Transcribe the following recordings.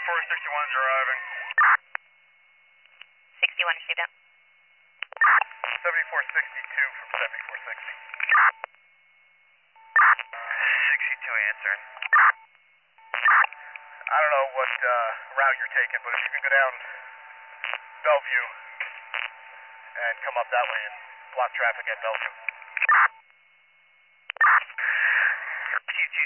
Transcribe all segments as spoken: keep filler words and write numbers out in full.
seventy-four sixty-one driving. sixty-one, received out. seventy-four sixty-two from seventy-four sixty. sixty-two answering. I don't know what uh, route you're taking, but if you can go down Bellevue and come up that way and block traffic at Bellevue. Chief, Chief.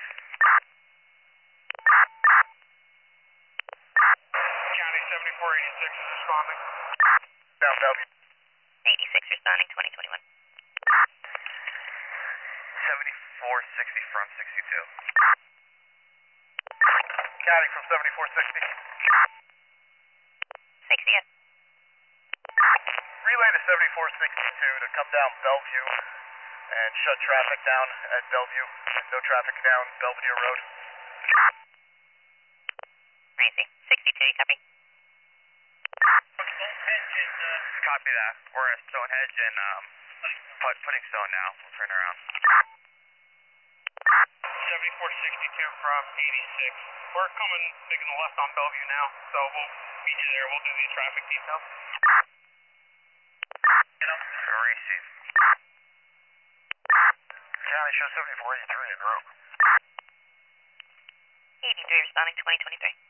County seventy-four eighty-six is responding. Down Bellevue. eighty-six responding, twenty twenty-one. seventy-four sixty from sixty-two. County from seventy-four sixty. sixty, yes. Relay to seventy-four sixty-two to come down Bellevue and shut traffic down at Bellevue. No traffic down Belvedere Road. I see. sixty-two, copy. Copy that. We're at Stonehenge and um, put, putting stone now. We'll turn around. seventy-four sixty-two from eighty-six. We're coming, making the left on Bellevue now, so we'll meet you there. We'll do the traffic detail. Receive. County show seventy-four eighty-three in route. eighty-three responding, twenty twenty-three.